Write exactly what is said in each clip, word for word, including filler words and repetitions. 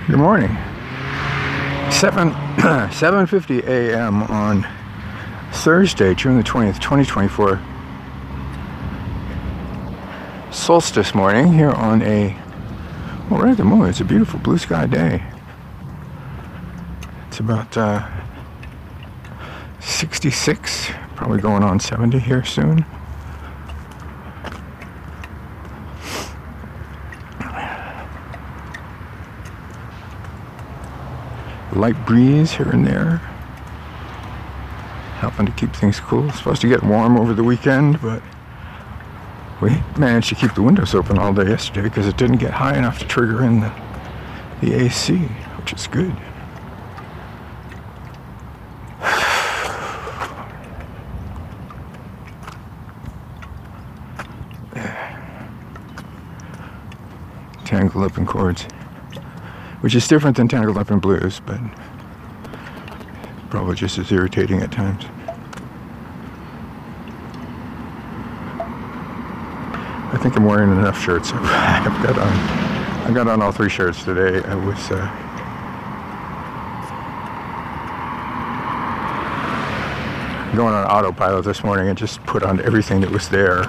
Good morning. seven seven fifty a m on Thursday, June the twentieth, twenty twenty-four. Solstice morning here on a well, right at the moment. It's a beautiful blue sky day. It's about uh, sixty-six, probably going on seventy here soon. Light breeze here and there, helping to keep things cool. It's supposed to get warm over the weekend, but we managed to keep the windows open all day yesterday because it didn't get high enough to trigger in the, the A C, which is good. Tangled up in chords, which is different than tangled up in blues, but probably just as irritating at times. I think I'm wearing enough shirts. I've got on, I got on all three shirts today. I was uh, going on autopilot this morning and just put on everything that was there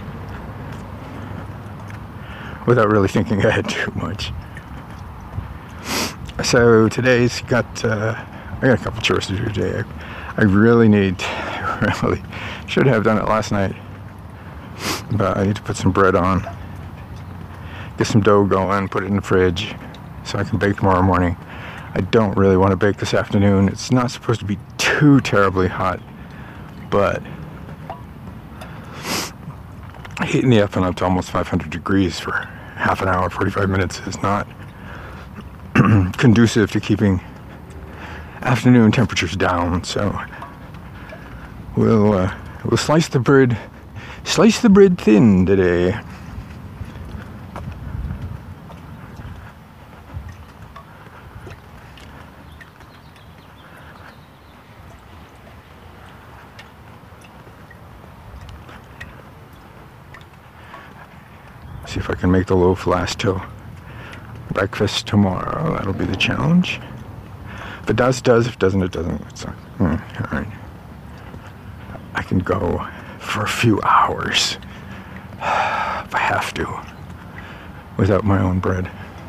without really thinking ahead too much. So today's got, uh, I got a couple chores to do today. I, I really need, really, should have done it last night, but I need to put some bread on, get some dough going, put it in the fridge so I can bake tomorrow morning. I don't really want to bake this afternoon. It's not supposed to be too terribly hot, but heating the oven up to almost five hundred degrees for half an hour, forty-five minutes is not conducive to keeping afternoon temperatures down. So we'll uh, we'll slice the bread, slice the bread thin today. See if I can make the loaf last till breakfast tomorrow. That'll be the challenge. If it does, does. If it doesn't, it doesn't. It's like, hmm, all right. I can go for a few hours if I have to without my own bread.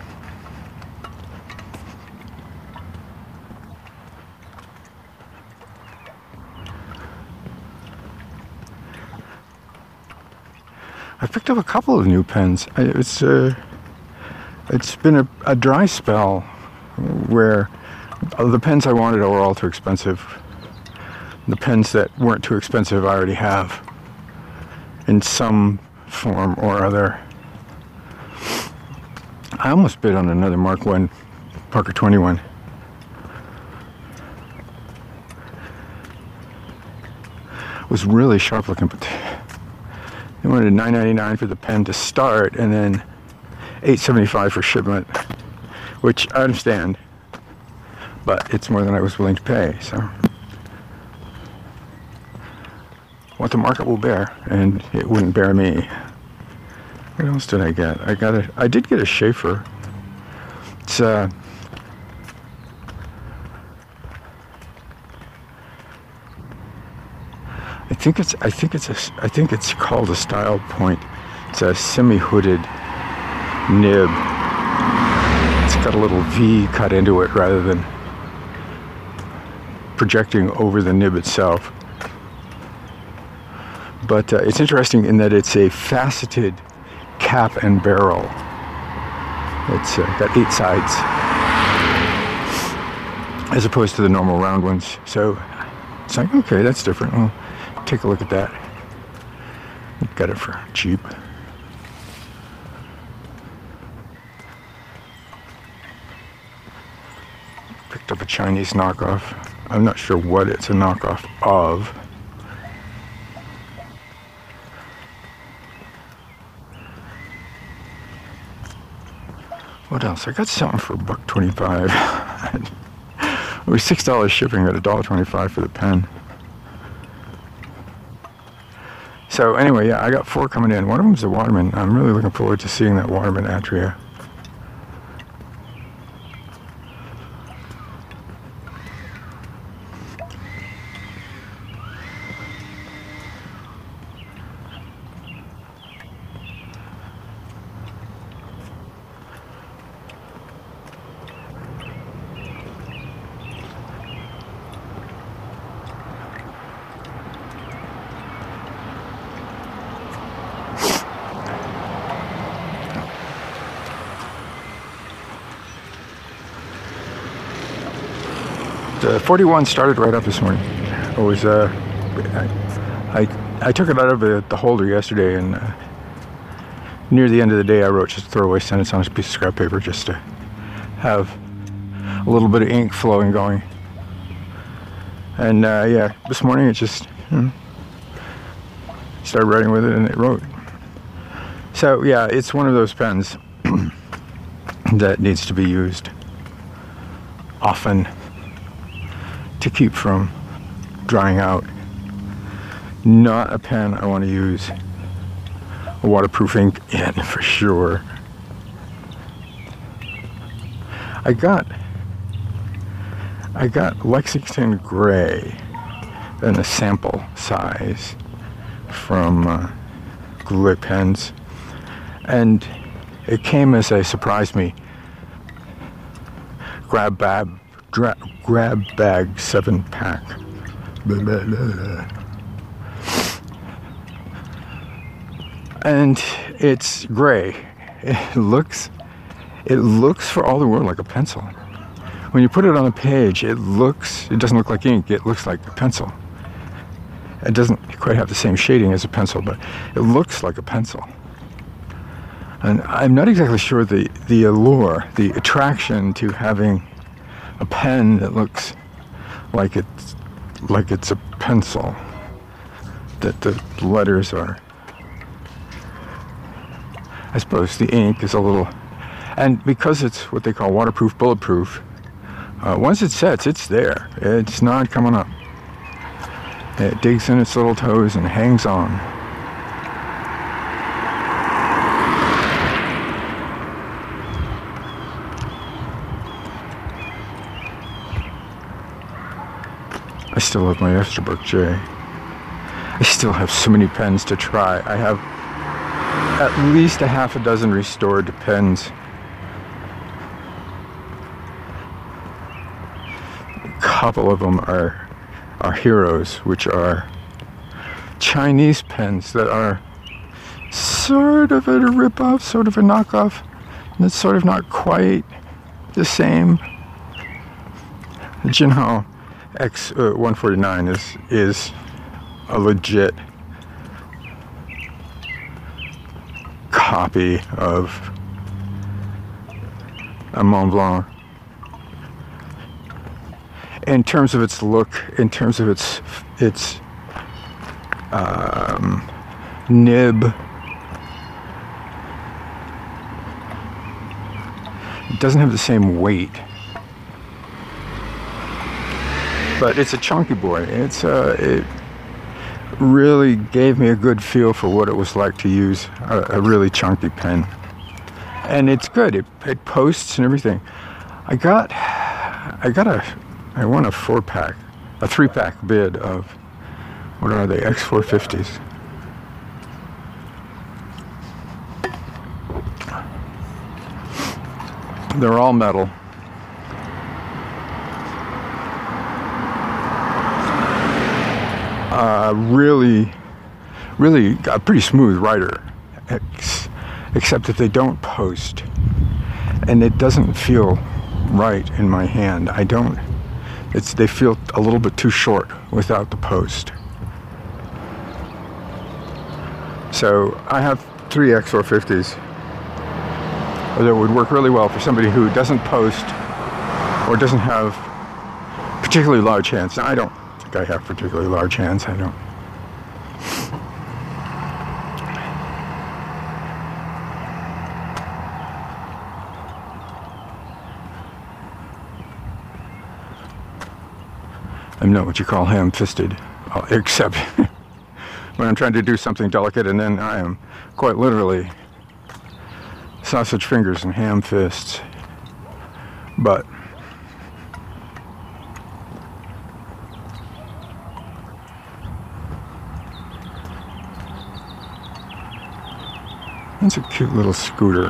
I picked up a couple of new pens. It's uh, it's been a, a dry spell where the pens I wanted were all too expensive. The pens that weren't too expensive I already have in some form or other. I almost bid on another Mark one, Parker twenty-one. It was really sharp looking, but they wanted nine ninety-nine for the pen to start and then eight seventy-five for shipment, which I understand, but it's more than I was willing to pay. So what the market will bear, and it wouldn't bear me. What else did I get? I got a. I did get a Schaefer. It's uh. I think it's. I think it's a. I think it's called a Style Point. It's a semi-hooded nib. It's got a little V cut into it rather than projecting over the nib itself. But uh, it's interesting in that it's a faceted cap and barrel. It's uh, got eight sides as opposed to the normal round ones. So it's like, okay, that's different. Well, take a look at that. Got it for cheap. Picked up a Chinese knockoff. I'm not sure what it's a knockoff of. What else? I got something for a buck twenty-five. It was six dollars shipping at a dollar twenty-five for the pen. So anyway, yeah, I got four coming in. One of them's a Waterman. I'm really looking forward to seeing that Waterman Atria. uh, forty-one started right up this morning. It was, uh, I, I, I took it out of the, the holder yesterday, and uh, near the end of the day I wrote just a throwaway sentence on a piece of scrap paper just to have a little bit of ink flowing going. And uh, yeah, this morning it just you know, started writing with it, and it wrote. So yeah, it's one of those pens that needs to be used often to keep from drying out. Not a pen I want to use a waterproof ink in for sure. I got I got Lexington Gray in a sample size from uh, Goulet Pens, and it came as a surprise me. Grab bag, dra- grab bag seven pack. Blah, blah, blah, blah. And it's gray. It looks, it looks for all the world like a pencil. When you put it on a page, it looks, it doesn't look like ink. It looks like a pencil. It doesn't quite have the same shading as a pencil, but it looks like a pencil. And I'm not exactly sure the, the allure, the attraction to having a pen that looks like it's like it's a pencil, that the letters are. I suppose the ink is a little, and because it's what they call waterproof, bulletproof, uh, once it sets, it's there. It's not coming up. It digs in its little toes and hangs on. I still have my Esterbrook J. I still have so many pens to try. I have at least a half a dozen restored pens. A couple of them are, are heroes, which are Chinese pens that are sort of a rip-off, sort of a knockoff, and it's sort of not quite the same. The Jinhao X one forty-nine is is a legit copy of a Mont Blanc in terms of its look, in terms of its its um, nib. It doesn't have the same weight. But it's a chunky boy. It's uh, it really gave me a good feel for what it was like to use a, a really chunky pen, and it's good. It it posts and everything. I got I got a I won a four pack, a three pack bid of what are they X four fifties. They're all metal. Uh, really, really a pretty smooth writer, ex- except that they don't post, and it doesn't feel right in my hand. I don't. It's they feel a little bit too short without the post. So I have three X four fifties that would work really well for somebody who doesn't post or doesn't have particularly large hands. Now, I don't. I have particularly large hands. I don't. I'm not what you call ham-fisted, except when I'm trying to do something delicate, and then I am quite literally sausage fingers and ham fists. But that's a cute little scooter.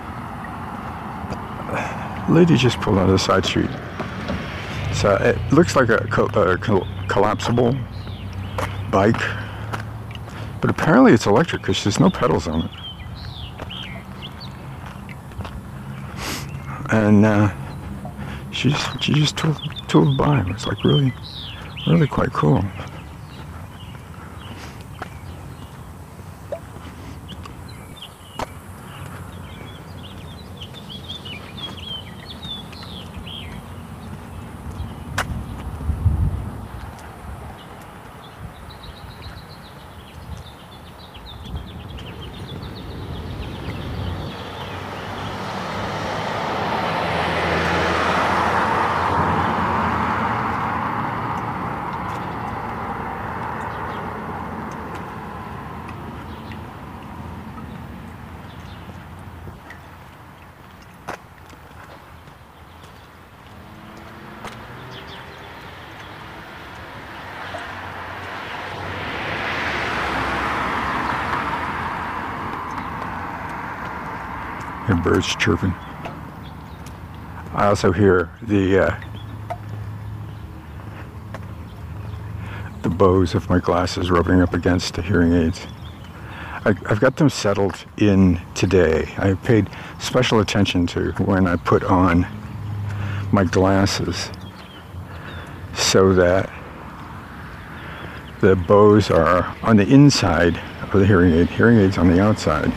Lady just pulled onto the side street. So it looks like a, co- a co- collapsible bike, but apparently it's electric because there's no pedals on it. And uh, she just she just told tooled by. It was like really, really quite cool. And birds chirping. I also hear the uh, the bows of my glasses rubbing up against the hearing aids. I, I've got them settled in today. I paid special attention to when I put on my glasses so that the bows are on the inside of the hearing aid, hearing aids on the outside.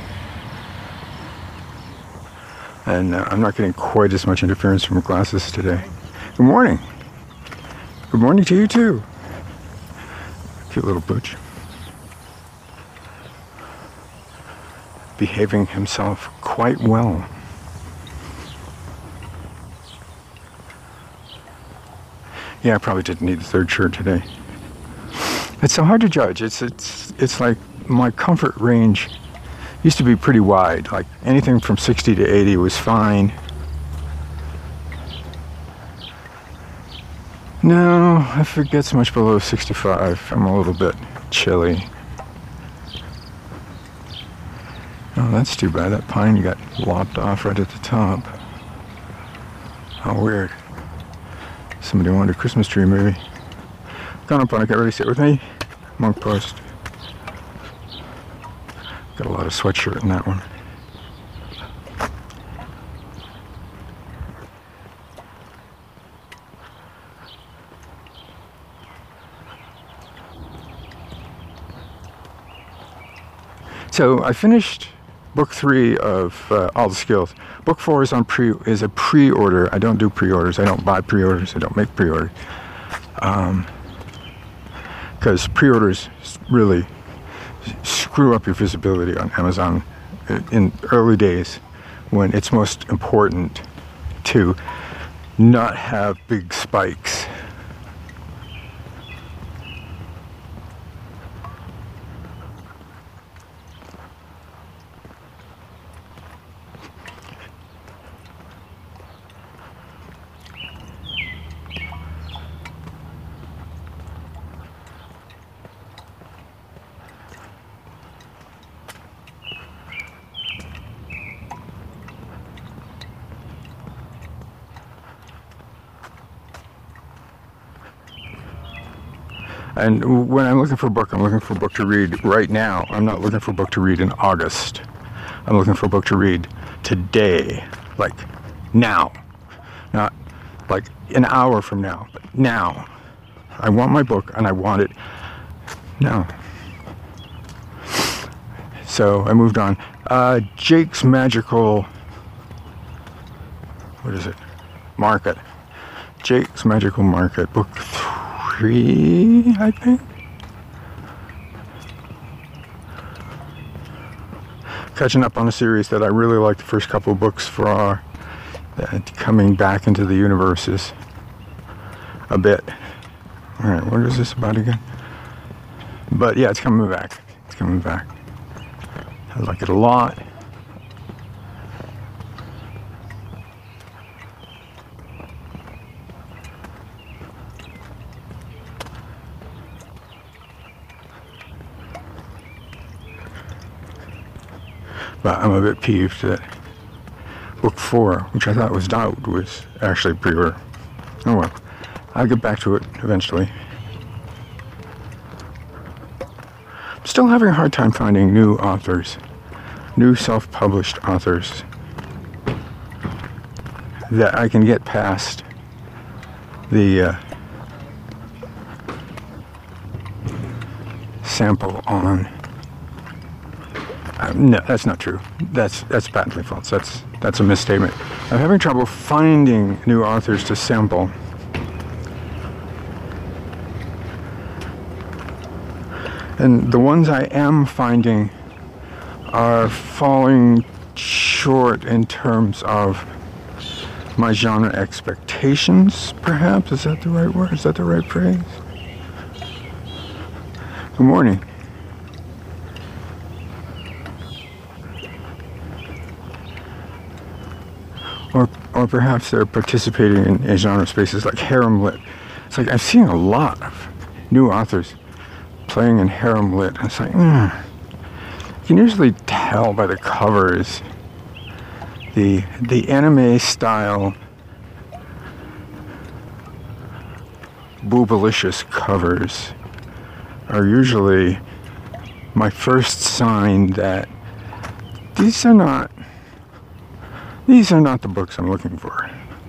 And uh, I'm not getting quite as much interference from glasses today. Good morning. Good morning to you too. Cute little butch. Behaving himself quite well. Yeah, I probably didn't need a third shirt today. It's so hard to judge. It's it's it's like my comfort range used to be pretty wide, like anything from sixty to eighty was fine. No, if it gets much below sixty-five, I'm a little bit chilly. Oh, that's too bad. That pine got lopped off right at the top. How weird. Somebody wanted a Christmas tree movie. Gone up on it, get ready, sit with me. Monk post. Got a lot of sweatshirt in that one. So I finished book three of uh, All the Skills. Book four is on pre is a pre-order. I don't do pre-orders. I don't buy pre-orders. I don't make pre-orders. Um, because pre-orders really screw up your visibility on Amazon in early days when it's most important to not have big spikes. And when I'm looking for a book, I'm looking for a book to read right now. I'm not looking for a book to read in August. I'm looking for a book to read today, like now. Not like an hour from now, but now. I want my book and I want it now. So I moved on. Uh, Jake's Magical, what is it? Market. Jake's Magical Market, book three, I think. Catching up on a series that I really liked the first couple of books for, uh, coming back into the universes a bit. All right, what is this about again? But yeah, it's coming back. It's coming back. I like it a lot. But I'm a bit peeved that book four, which I thought was out, was actually pre-order. Oh well, I'll get back to it eventually. I'm still having a hard time finding new authors, new self-published authors that I can get past the uh, sample on. Uh, no, that's not true. That's that's patently false. That's that's a misstatement. I'm having trouble finding new authors to sample. And the ones I am finding are falling short in terms of my genre expectations, perhaps. Is that the right word? Is that the right phrase? Good morning. Or, or perhaps they're participating in, in genre spaces like harem lit. It's like I'm seeing a lot of new authors playing in harem lit. And it's like, mm. You can usually tell by the covers. The the anime style boobalicious covers are usually my first sign that these are not these are not the books I'm looking for.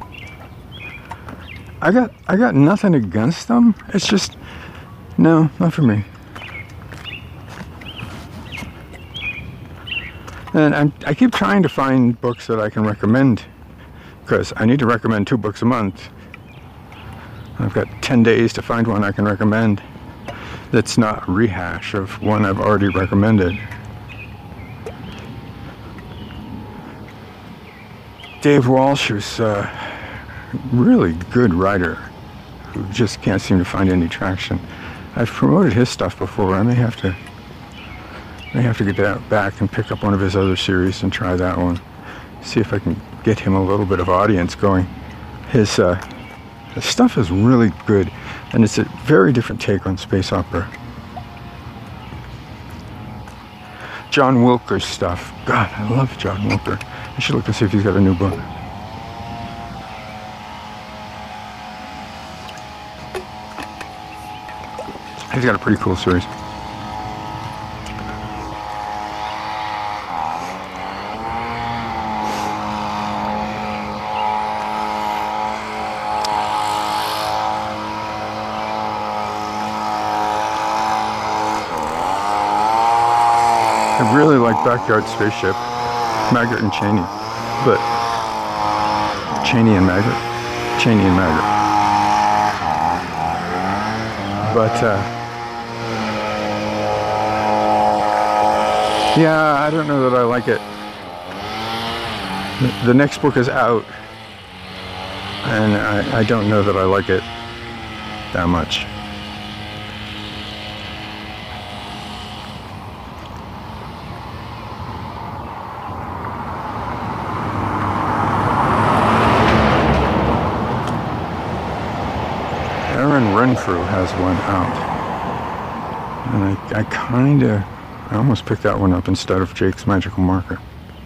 I got I got nothing against them. It's just no, not for me. And I'm, I keep trying to find books that I can recommend, because I need to recommend two books a month. I've got ten days to find one I can recommend that's not a rehash of one I've already recommended. Dave Walsh is a really good writer who just can't seem to find any traction. I've promoted his stuff before. I may have to I have to get that back and pick up one of his other series and try that one. See if I can get him a little bit of audience going. His, uh, his stuff is really good, and it's a very different take on space opera. John Wilker's stuff. God, I love John Wilker. I should look and see if he's got a new book. He's got a pretty cool series. I really like Backyard Spaceship, Maggart and Cheney, but Cheney and Maggart, Cheney and Maggart. But uh, yeah, I don't know that I like it. The next book is out, and I, I don't know that I like it that much. Renfrew has one out, and I, I kind of, I almost picked that one up instead of Jake's Magical Marker.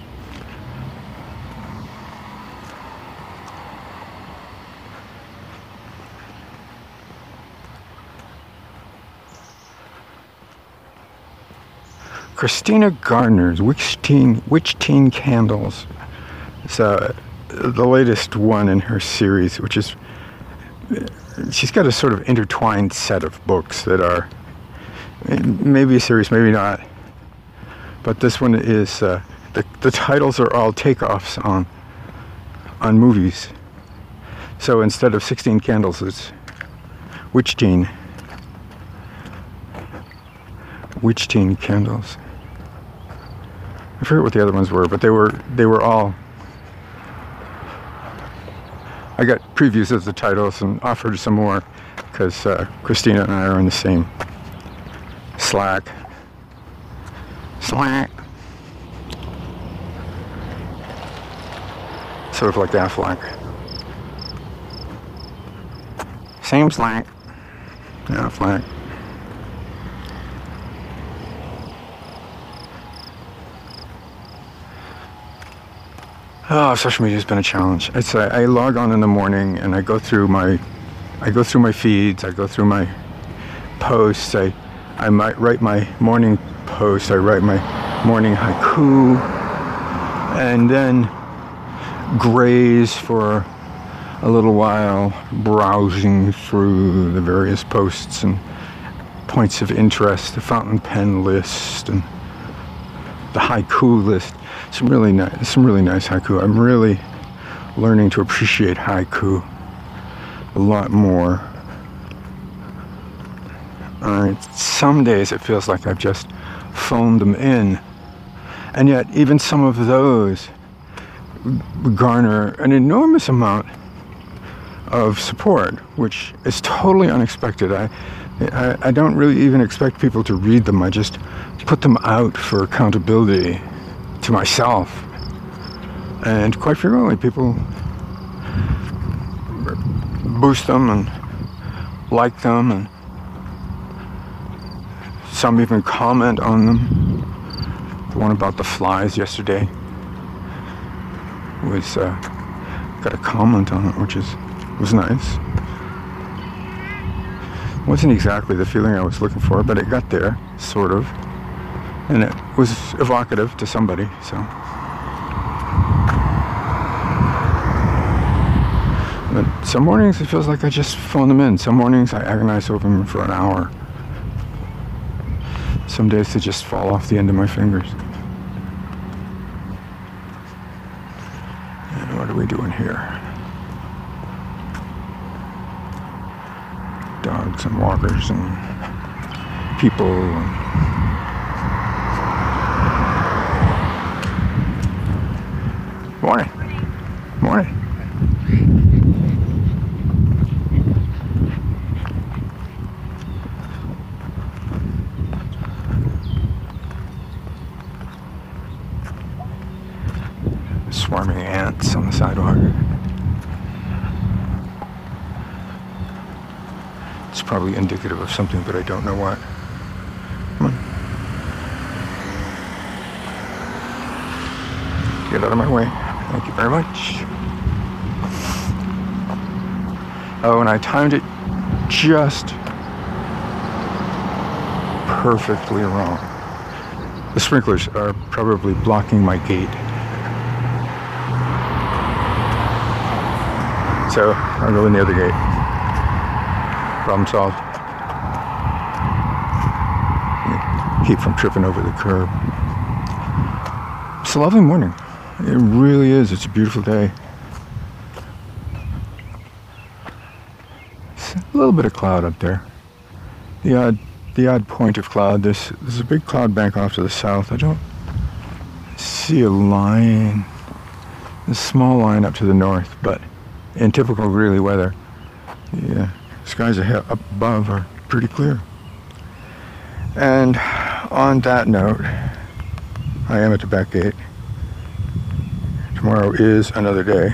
Christina Gardner's Witch Teen, Witch Teen Candles. It's uh, the latest one in her series, which is, she's got a sort of intertwined set of books that are maybe a series, maybe not. But this one is, uh, the, the titles are all takeoffs on, on movies. So instead of sixteen Candles, it's Witch Teen. Witch Teen Candles. I forget what the other ones were, but they were they were all. I got previews of the titles and offered some more because uh, Christina and I are in the same Slack. Slack. Sort of like Affleck. Same Slack. Affleck. Oh, social media's been a challenge. It's uh, I log on in the morning and I go through my, I go through my feeds. I go through my posts. I, I might write my morning post. I write my morning haiku, and then graze for a little while browsing through the various posts and points of interest, the fountain pen list and the haiku list. Some really nice, some really nice haiku. I'm really learning to appreciate haiku a lot more. Uh, some days it feels like I've just phoned them in, and yet even some of those garner an enormous amount of support, which is totally unexpected. I, I, I don't really even expect people to read them. I just put them out for accountability to myself, and quite frequently people boost them and like them, and some even comment on them. The one about the flies yesterday was uh, got a comment on it, which is was nice. Wasn't exactly the feeling I was looking for, but it got there, sort of, and it was evocative to somebody. So, but some mornings it feels like I just phone them in. Some mornings I agonize over them for an hour. Some days they just fall off the end of my fingers. And what are we doing here? Dogs and walkers and people. And morning. Morning. Swarming ants on the sidewalk. It's probably indicative of something, but I don't know what. Come on. Get out of my way. Thank you very much. Oh, and I timed it just perfectly wrong. The sprinklers are probably blocking my gate. So I'm really near the gate. Problem solved. Keep from tripping over the curb. It's a lovely morning. It really is. It's a beautiful day. It's a little bit of cloud up there. The odd, the odd point of cloud. There's, there's a big cloud bank off to the south. I don't see a line. A small line up to the north, but in typical Greeley weather, the skies ahead, up above are pretty clear. And on that note, I am at the back gate. Tomorrow is another day.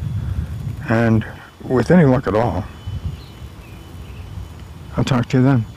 And with any luck at all, I'll talk to you then.